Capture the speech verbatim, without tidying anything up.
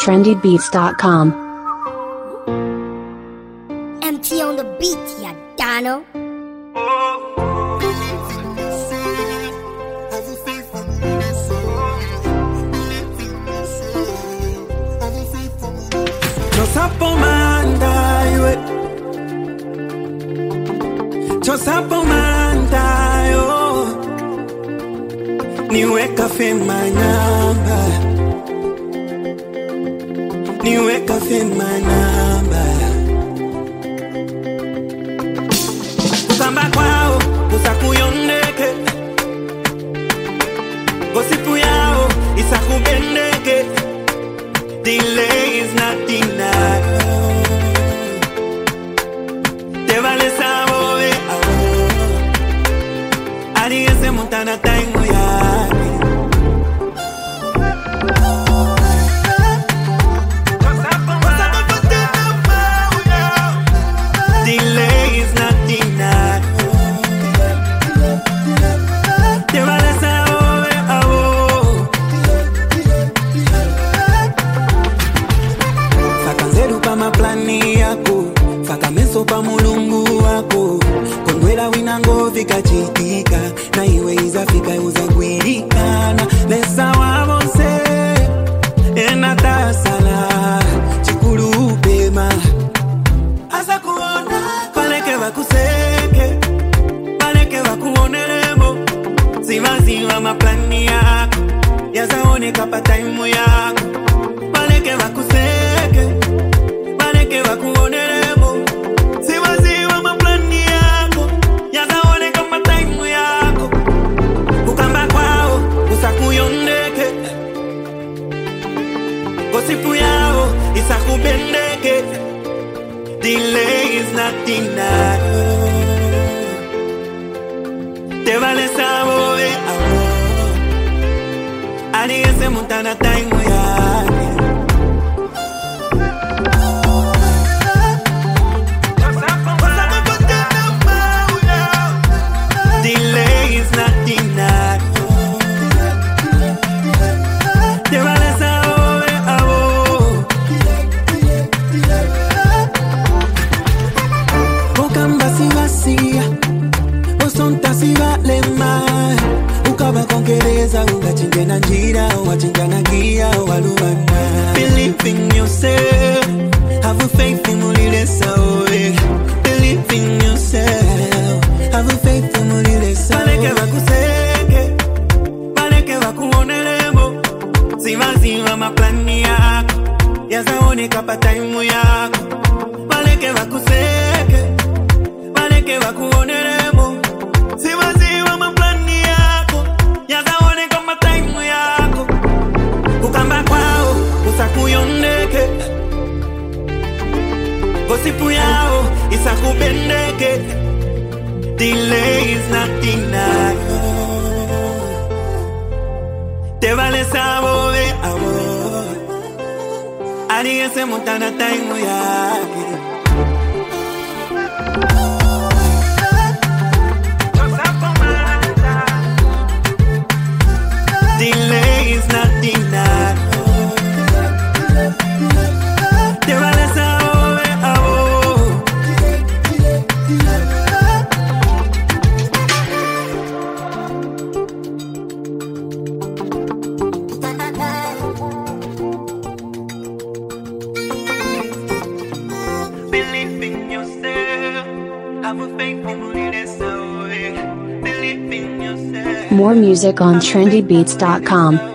trendy beats dot com. M T on the beat, ya Dano. Chosapo mandayo, chosapo mandayo, niwe kafe manamba, niwe kafe manamba. Kukamba kwao, kusakuyondeke, gosipu yao, isakubendeke. Delay is not denial. Te vale saber, Ari ese montana tengo ya. Delay is not denial. Te vale saber, Fakanzeru pa maplani yako, fakameso pa mulungu wako. Kondwela winango vikachitika, na iwe izafika uzagwirikana. Lesa wabonse, enata sala, chikuru upema. Asa kuona, paleke wakuseke, paleke wakuoneremo. Ziva ziva maplani yako, yazaone kapa taimu yako. Paleke wakuseke, paleke wakuoneremo. Ziva ziva maplani yako, yazaone kapa taimu yako. Kukamba kwao, usakuyondeke, gosipu yao, isakubendeke. Delay is not denial. Te vale saber, Ari ese montana tengo ya. Delay is not denial. Te vale saber, Kokamba si vacía, osonta si vale más. Ukaba kongereza, ungachinja na njira, wachinja na gia, walubana. Believe in yourself, have faith in mulile sawe. Believe in yourself, have faith in mulile sawe. Paleke wakuseke, paleke wakuoneremo. Ziva ziva maplani yako, yazaone kapa taimu yako. Paleke wakuseke, paleke wakuoneremo. Ziva ziva maplani yako, yazaone kama taimu yako. Kukamba kwao, usakuyondeke, gosipu yao, isakubendeke. Delay is not denial. Te vale saber, amor, Ari ese montana tengo ya. Delay is not denial. Te vale saber, amor. Believe in yourself, have a faith in yourself. Believe in yourself. More music on trendy beats dot com.